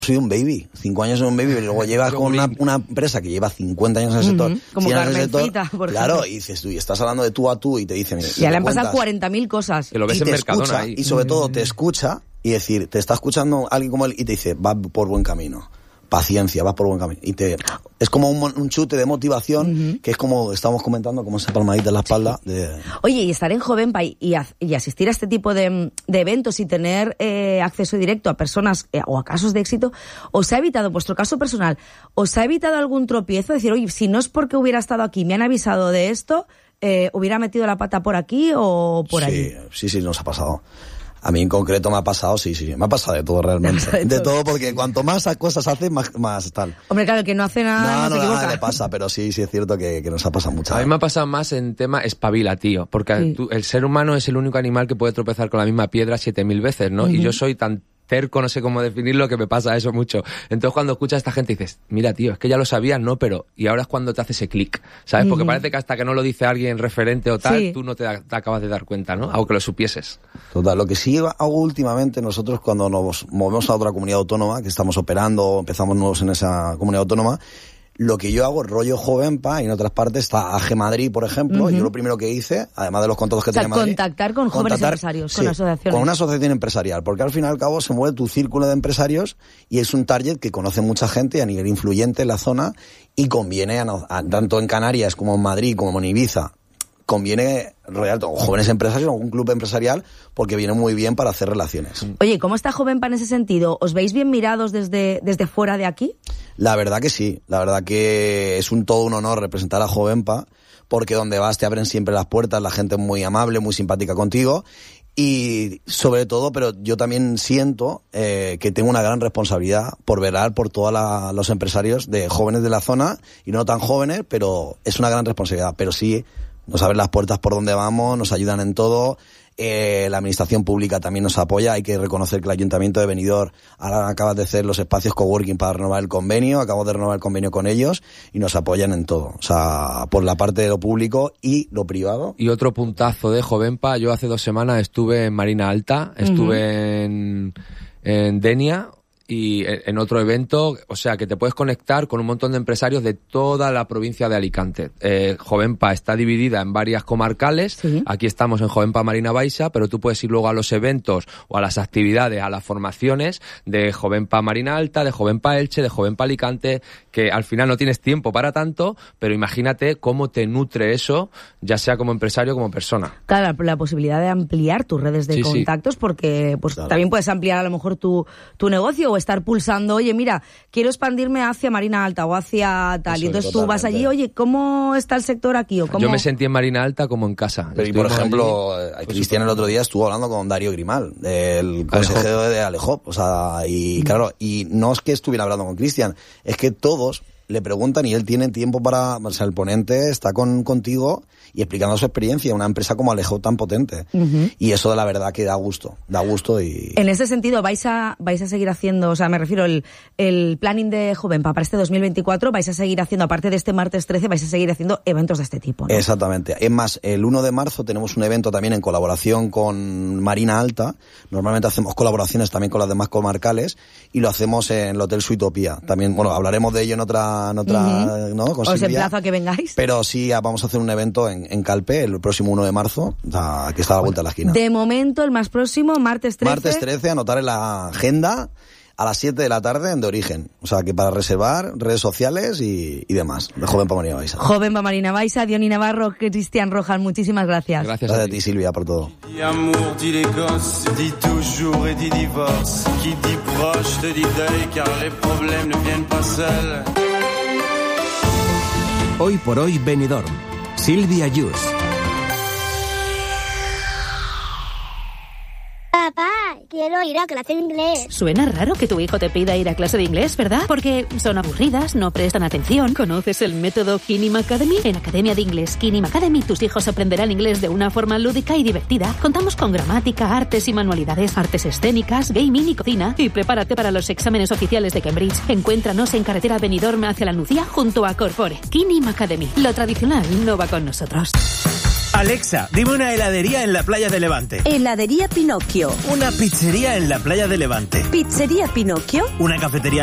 soy un baby, 5 años en un baby, pero luego llegas con una empresa que lleva 50 años en el sector. Como Carmencita, por claro, y dices tú, y estás hablando de tú a tú y te dicen... Ya le han pasado 40.000 cosas. Que lo ves en Mercadona ahí. Y sobre todo te escucha y decir, te está escuchando alguien como él y te dice, va por buen camino. Paciencia, vas por buen camino. Y es como un chute de motivación, que es como estamos comentando, como esa palmadita en la espalda. Oye, y estar en Jovenpa y asistir a este tipo de eventos y tener acceso directo a personas o a casos de éxito, ¿os ha evitado, en vuestro caso personal, os ha evitado algún tropiezo? Decir, oye, si no es porque hubiera estado aquí, me han avisado de esto, ¿hubiera metido la pata por aquí o por allí? Sí, nos ha pasado. A mí en concreto me ha pasado, sí, me ha pasado de todo realmente. De todo, porque cuanto más cosas haces, más tal. Hombre, claro, que no hace nada, no se equivoca. Nada le pasa, pero sí es cierto que nos ha pasado mucho. A mí me ha pasado más en tema espabila, tío, porque el ser humano es el único animal que puede tropezar con la misma piedra 7.000 veces, ¿no? Y yo soy tan terco, no sé cómo definirlo, que me pasa eso mucho. Entonces cuando escuchas a esta gente dices, mira tío, es que ya lo sabías, ¿no? Pero, y ahora es cuando te hace ese clic, ¿sabes? Porque parece que hasta que no lo dice alguien referente o tal, tú no te acabas de dar cuenta, ¿no? Aunque lo supieses. Total, lo que sí hago últimamente nosotros cuando nos movemos a otra comunidad autónoma, que estamos operando, empezamos nuevos en esa comunidad autónoma, lo que yo hago, rollo Jovenpa, y en otras partes está AG Madrid, por ejemplo. Yo lo primero que hice, además de los contactos que tenía Madrid... contactar con jóvenes empresarios, con asociaciones. Con una asociación empresarial, porque al fin y al cabo se mueve tu círculo de empresarios y es un target que conoce mucha gente a nivel influyente en la zona y conviene, tanto en Canarias como en Madrid, como en Ibiza, conviene rodear con jóvenes empresarios o un club empresarial porque viene muy bien para hacer relaciones. Oye, ¿cómo está Jovenpa en ese sentido? ¿Os veis bien mirados desde fuera de aquí? La verdad que sí, la verdad que es todo un honor representar a Jovenpa porque donde vas te abren siempre las puertas, la gente es muy amable, muy simpática contigo y sobre todo, pero yo también siento que tengo una gran responsabilidad por velar por todos los empresarios de jóvenes de la zona y no tan jóvenes, pero es una gran responsabilidad, pero sí nos abren las puertas por donde vamos, nos ayudan en todo. La administración pública también nos apoya. Hay que reconocer que el Ayuntamiento de Benidorm ahora acaba de hacer los espacios coworking para renovar el convenio. Acabo de renovar el convenio con ellos y nos apoyan en todo. O sea, por la parte de lo público y lo privado. Y otro puntazo de Jovenpa. Yo hace 2 semanas estuve en Marina Alta, estuve en Denia y en otro evento, o sea, que te puedes conectar con un montón de empresarios de toda la provincia de Alicante. Jovenpa está dividida en varias comarcales, aquí estamos en Jovenpa Marina Baixa, pero tú puedes ir luego a los eventos o a las actividades, a las formaciones de Jovenpa Marina Alta, de Jovenpa Elche, de Jovenpa Alicante, que al final no tienes tiempo para tanto, pero imagínate cómo te nutre eso, ya sea como empresario como persona. Claro, la posibilidad de ampliar tus redes de contactos, porque pues también puedes ampliar a lo mejor tu negocio o estar pulsando, oye, mira, quiero expandirme hacia Marina Alta o hacia tal, eso, y entonces tú vas allí, oye, ¿cómo está el sector aquí? ¿O cómo? Yo me sentí en Marina Alta como en casa. Pero y por ejemplo, Cristian el otro día estuvo hablando con Darío Grimal, el consejero de Alejop, o sea, y claro, y no es que estuviera hablando con Cristian, es que todos le preguntan y él tiene tiempo para, o sea, el ponente está contigo y explicando su experiencia, una empresa como Alejop tan potente. Y eso de la verdad que da gusto y... En ese sentido, vais a seguir haciendo, o sea, me refiero el planning de Jovenpa para este 2024, vais a seguir haciendo, aparte de este martes 13, vais a seguir haciendo eventos de este tipo, ¿no? Exactamente. Es más, el 1 de marzo tenemos un evento también en colaboración con Marina Alta. Normalmente hacemos colaboraciones también con las demás comarcales y lo hacemos en el Hotel Suitopía. También, bueno, hablaremos de ello en otra, ¿no? Con Os Silvia, emplazo a que vengáis. Pero sí, vamos a hacer un evento en Calpe el próximo 1 de marzo, que está a la vuelta de la esquina. De momento, el más próximo, martes 13. Martes 13, anotar en la agenda a las 7 de la tarde en De Origen. O sea, que para reservar, redes sociales y demás. De Jovenpa Marina Baixa. Jovenpa Marina Baixa, Diony Navarro, Cristian Rojas, muchísimas gracias. Gracias a ti, Silvia, por todo. Hoy por hoy Benidorm. Silvia Yus. Papá, quiero ir a clase de inglés. Suena raro que tu hijo te pida ir a clase de inglés, ¿verdad? Porque son aburridas, no prestan atención. ¿Conoces el método Kinim Academy? En Academia de Inglés Kinim Academy tus hijos aprenderán inglés de una forma lúdica y divertida. Contamos con gramática, artes y manualidades, artes escénicas, gaming y cocina. Y prepárate para los exámenes oficiales de Cambridge. Encuéntranos en carretera Benidorm hacia la Nucía junto a Corpore. Kinim Academy. Lo tradicional no va con nosotros. Alexa, dime una heladería en la playa de Levante. Heladería Pinocchio. Una pizzería en la playa de Levante. Pizzería Pinocchio. Una cafetería